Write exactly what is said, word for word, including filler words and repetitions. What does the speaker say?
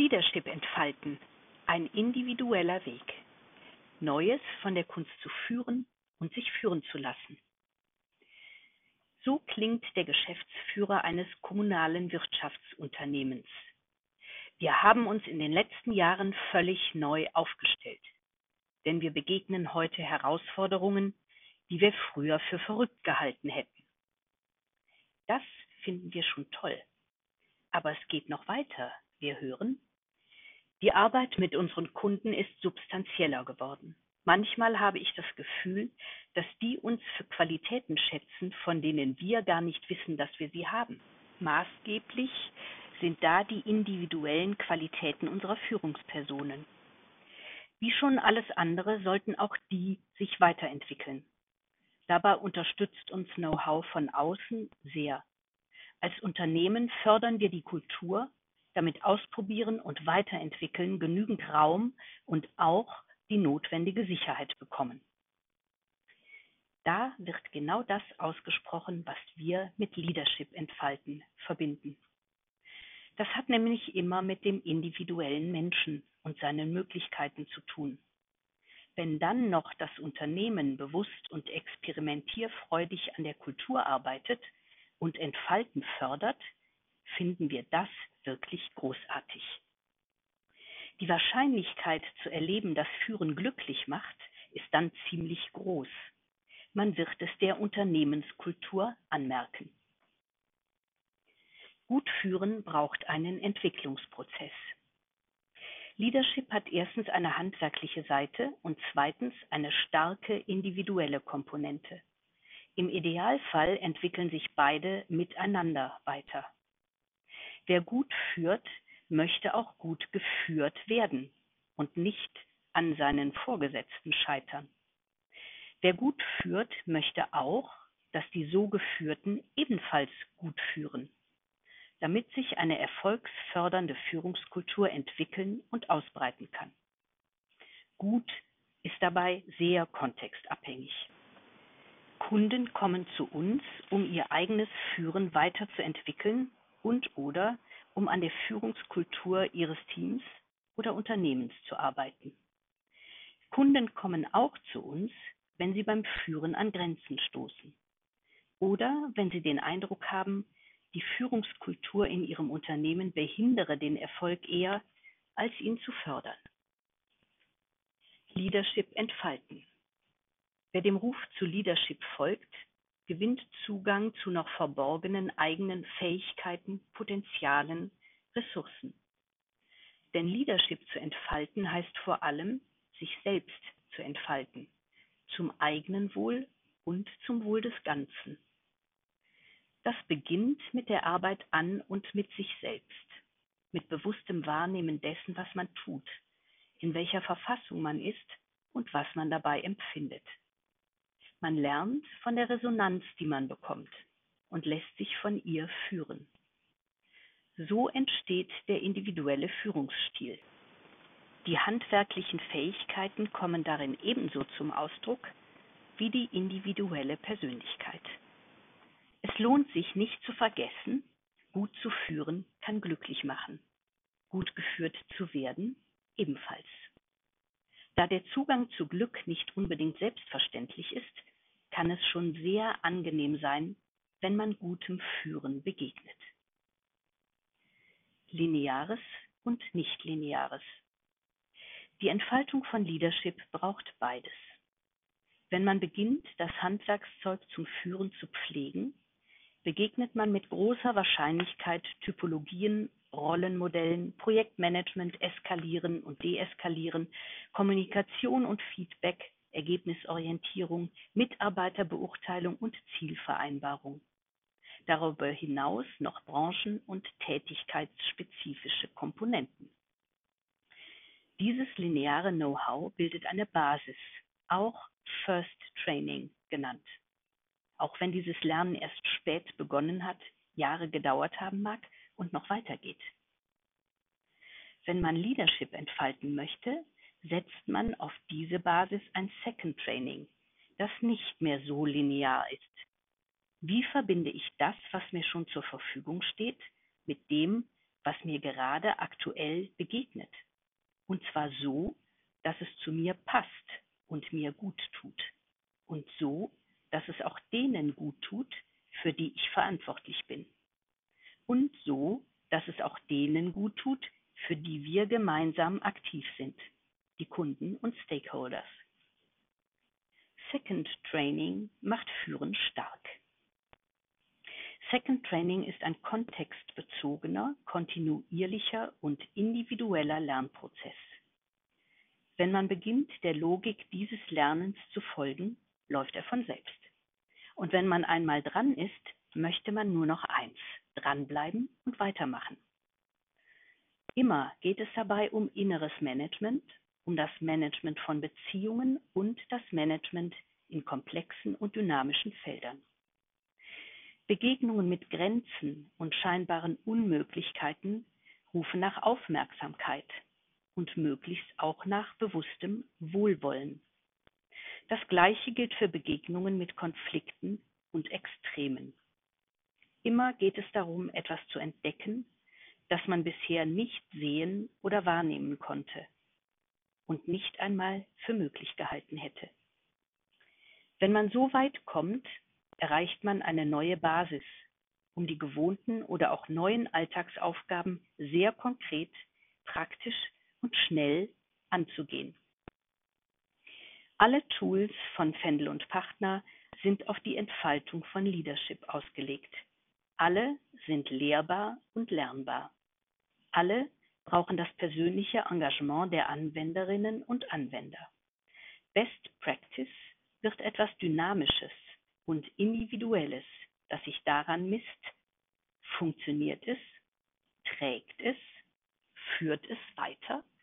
Leadership entfalten. Ein individueller Weg. Neues von der Kunst zu führen und sich führen zu lassen. So klingt der Geschäftsführer eines kommunalen Wirtschaftsunternehmens. Wir haben uns in den letzten Jahren völlig neu aufgestellt, denn wir begegnen heute Herausforderungen, die wir früher für verrückt gehalten hätten. Das finden wir schon toll. Aber es geht noch weiter. Wir hören, die Arbeit mit unseren Kunden ist substanzieller geworden. Manchmal habe ich das Gefühl, dass die uns für Qualitäten schätzen, von denen wir gar nicht wissen, dass wir sie haben. Maßgeblich sind da die individuellen Qualitäten unserer Führungspersonen. Wie schon alles andere sollten auch die sich weiterentwickeln. Dabei unterstützt uns Know-how von außen sehr. Als Unternehmen fördern wir die Kultur, damit Ausprobieren und Weiterentwickeln genügend Raum und auch die notwendige Sicherheit bekommen. Da wird genau das ausgesprochen, was wir mit Leadership entfalten verbinden. Das hat nämlich immer mit dem individuellen Menschen und seinen Möglichkeiten zu tun. Wenn dann noch das Unternehmen bewusst und experimentierfreudig an der Kultur arbeitet und Entfalten fördert, finden wir das wirklich großartig. Die Wahrscheinlichkeit zu erleben, dass Führen glücklich macht, ist dann ziemlich groß. Man wird es der Unternehmenskultur anmerken. Gut führen braucht einen Entwicklungsprozess. Leadership hat erstens eine handwerkliche Seite und zweitens eine starke individuelle Komponente. Im Idealfall entwickeln sich beide miteinander weiter. Wer gut führt, möchte auch gut geführt werden und nicht an seinen Vorgesetzten scheitern. Wer gut führt, möchte auch, dass die so Geführten ebenfalls gut führen, damit sich eine erfolgsfördernde Führungskultur entwickeln und ausbreiten kann. Gut ist dabei sehr kontextabhängig. Kunden kommen zu uns, um ihr eigenes Führen weiterzuentwickeln und/oder um an der Führungskultur ihres Teams oder Unternehmens zu arbeiten. Kunden kommen auch zu uns, wenn sie beim Führen an Grenzen stoßen oder wenn sie den Eindruck haben, die Führungskultur in ihrem Unternehmen behindere den Erfolg eher, als ihn zu fördern. Leadership entfalten. Wer dem Ruf zu Leadership folgt, gewinnt Zugang zu noch verborgenen eigenen Fähigkeiten, Potenzialen, Ressourcen. Denn Leadership zu entfalten heißt vor allem, sich selbst zu entfalten, zum eigenen Wohl und zum Wohl des Ganzen. Das beginnt mit der Arbeit an und mit sich selbst, mit bewusstem Wahrnehmen dessen, was man tut, in welcher Verfassung man ist und was man dabei empfindet. Man lernt von der Resonanz, die man bekommt, und lässt sich von ihr führen. So entsteht der individuelle Führungsstil. Die handwerklichen Fähigkeiten kommen darin ebenso zum Ausdruck wie die individuelle Persönlichkeit. Es lohnt sich nicht zu vergessen, gut zu führen kann glücklich machen. Gut geführt zu werden ebenfalls. Da der Zugang zu Glück nicht unbedingt selbstverständlich ist, kann es schon sehr angenehm sein, wenn man gutem Führen begegnet. Lineares und Nichtlineares. Die Entfaltung von Leadership braucht beides. Wenn man beginnt, das Handwerkszeug zum Führen zu pflegen, begegnet man mit großer Wahrscheinlichkeit Typologien, Rollenmodellen, Projektmanagement, Eskalieren und Deeskalieren, Kommunikation und Feedback, Ergebnisorientierung, Mitarbeiterbeurteilung und Zielvereinbarung. Darüber hinaus noch branchen- und tätigkeitsspezifische Komponenten. Dieses lineare Know-how bildet eine Basis, auch First Training genannt. Auch wenn dieses Lernen erst spät begonnen hat, Jahre gedauert haben mag und noch weitergeht. Wenn man Leadership entfalten möchte, setzt man auf diese Basis ein Second Training, das nicht mehr so linear ist. Wie verbinde ich das, was mir schon zur Verfügung steht, mit dem, was mir gerade aktuell begegnet. Und zwar so, dass es zu mir passt und mir gut tut. Und so, dass es auch denen gut tut, für die ich verantwortlich bin. Und so, dass es auch denen gut tut, für die wir gemeinsam aktiv sind, die Kunden und Stakeholders. Second Training macht Führen stark. Second Training ist ein kontextbezogener, kontinuierlicher und individueller Lernprozess. Wenn man beginnt, der Logik dieses Lernens zu folgen, läuft er von selbst. Und wenn man einmal dran ist, möchte man nur noch eins: dranbleiben und weitermachen. Immer geht es dabei um inneres Management, um das Management von Beziehungen und das Management in komplexen und dynamischen Feldern. Begegnungen mit Grenzen und scheinbaren Unmöglichkeiten rufen nach Aufmerksamkeit und möglichst auch nach bewusstem Wohlwollen. Das Gleiche gilt für Begegnungen mit Konflikten und Extremen. Immer geht es darum, etwas zu entdecken, das man bisher nicht sehen oder wahrnehmen konnte und nicht einmal für möglich gehalten hätte. Wenn man so weit kommt, erreicht man eine neue Basis, um die gewohnten oder auch neuen Alltagsaufgaben sehr konkret, praktisch und schnell anzugehen. Alle Tools von Fendel und Partner sind auf die Entfaltung von Leadership ausgelegt. Alle sind lehrbar und lernbar. Alle brauchen das persönliche Engagement der Anwenderinnen und Anwender. Best Practice wird etwas Dynamisches und Individuelles, das sich daran misst: funktioniert es, trägt es, führt es weiter